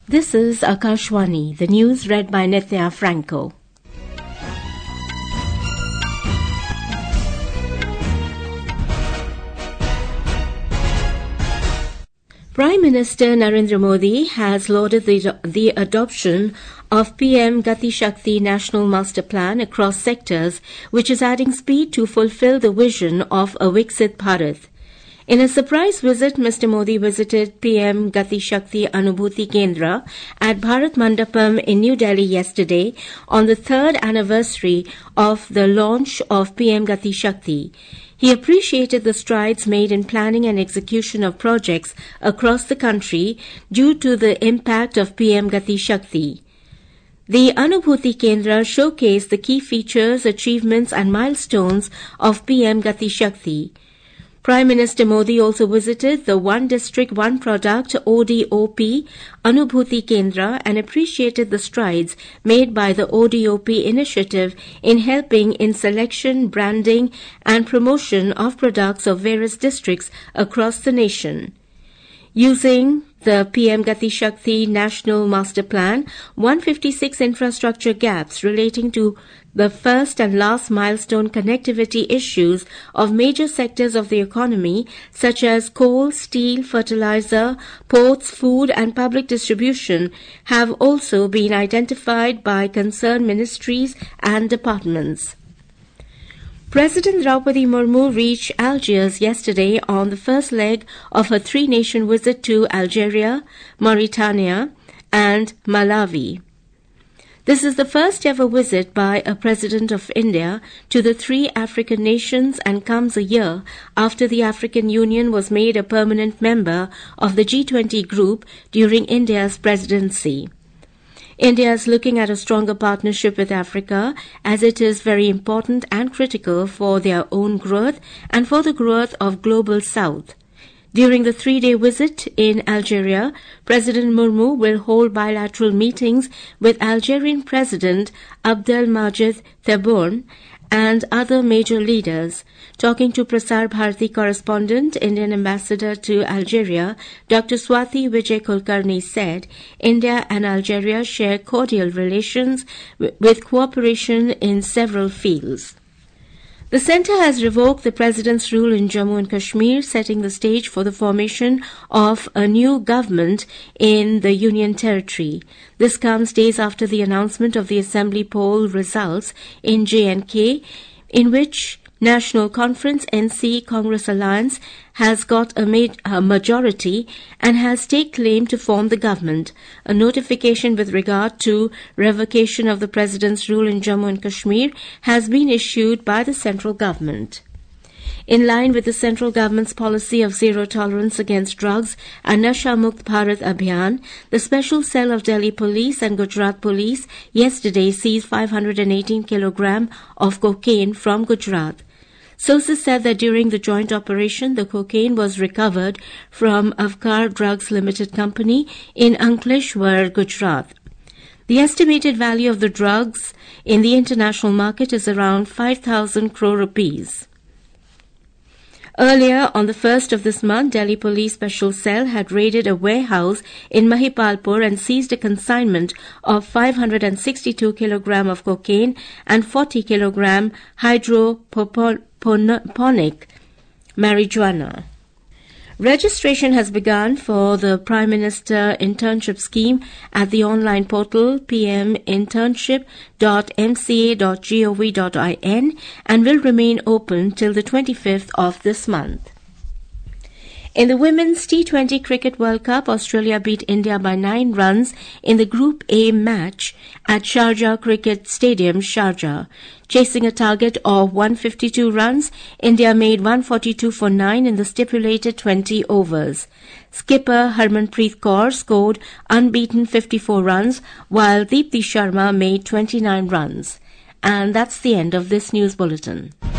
This is Akashwani, the news read by Nithya Franco. Prime Minister Narendra Modi has lauded the adoption of PM Gati Shakti National Master Plan across sectors, which is adding speed to fulfill the vision of a Viksit Bharat. In a surprise visit, Mr. Modi visited PM Gati Shakti Anubhuti Kendra at Bharat Mandapam in New Delhi yesterday on the third anniversary of the launch of PM Gati Shakti. He appreciated the strides made in planning and execution of projects across the country due to the impact of PM Gati Shakti. The Anubhuti Kendra showcased the key features, achievements and milestones of PM Gati Shakti. Prime Minister Modi also visited the One District, One Product ODOP Anubhuti Kendra and appreciated the strides made by the ODOP initiative in helping in selection, branding and promotion of products of various districts across the nation. Using the PM Gati Shakti National Master Plan, 156 infrastructure gaps relating to the first and last milestone connectivity issues of major sectors of the economy such as coal, steel, fertilizer, ports, food and public distribution have also been identified by concerned ministries and departments. President Draupadi Murmu reached Algiers yesterday on the first leg of her three-nation visit to Algeria, Mauritania and Malawi. This is the first ever visit by a President of India to the three African nations and comes a year after the African Union was made a permanent member of the G20 group during India's presidency. India is looking at a stronger partnership with Africa as it is very important and critical for their own growth and for the growth of Global South. During the three-day visit in Algeria, President Murmu will hold bilateral meetings with Algerian President Abdelmadjid Tebboune and other major leaders. Talking to Prasar Bharati correspondent, Indian ambassador to Algeria, Dr. Swati Vijay Kulkarni said, India and Algeria share cordial relations with cooperation in several fields. The centre has revoked the President's rule in Jammu and Kashmir, setting the stage for the formation of a new government in the Union Territory. This comes days after the announcement of the Assembly poll results in J&K, in which National Conference NC Congress Alliance has got a majority and has staked claim to form the government. A notification with regard to revocation of the President's rule in Jammu and Kashmir has been issued by the central government. In line with the central government's policy of zero tolerance against drugs and Nasha Mukt Bharat Abhiyan, the special cell of Delhi Police and Gujarat Police yesterday seized 518 kilograms of cocaine from Gujarat. Sources said that during the joint operation, the cocaine was recovered from Avkar Drugs Limited Company in Ankleshwar, Gujarat. The estimated value of the drugs in the international market is around 5,000 crore rupees. Earlier, on the 1st of this month, Delhi Police Special Cell had raided a warehouse in Mahipalpur and seized a consignment of 562 kilograms of cocaine and 40 kilograms hydroponic marijuana. Registration has begun for the Prime Minister Internship Scheme at the online portal pminternship.mca.gov.in and will remain open till the 25th of this month. In the Women's T20 Cricket World Cup, Australia beat India by 9 runs in the Group A match at Sharjah Cricket Stadium, Sharjah. Chasing a target of 152 runs, India made 142 for 9 in the stipulated 20 overs. Skipper Harmanpreet Kaur scored unbeaten 54 runs, while Deepti Sharma made 29 runs. And that's the end of this news bulletin.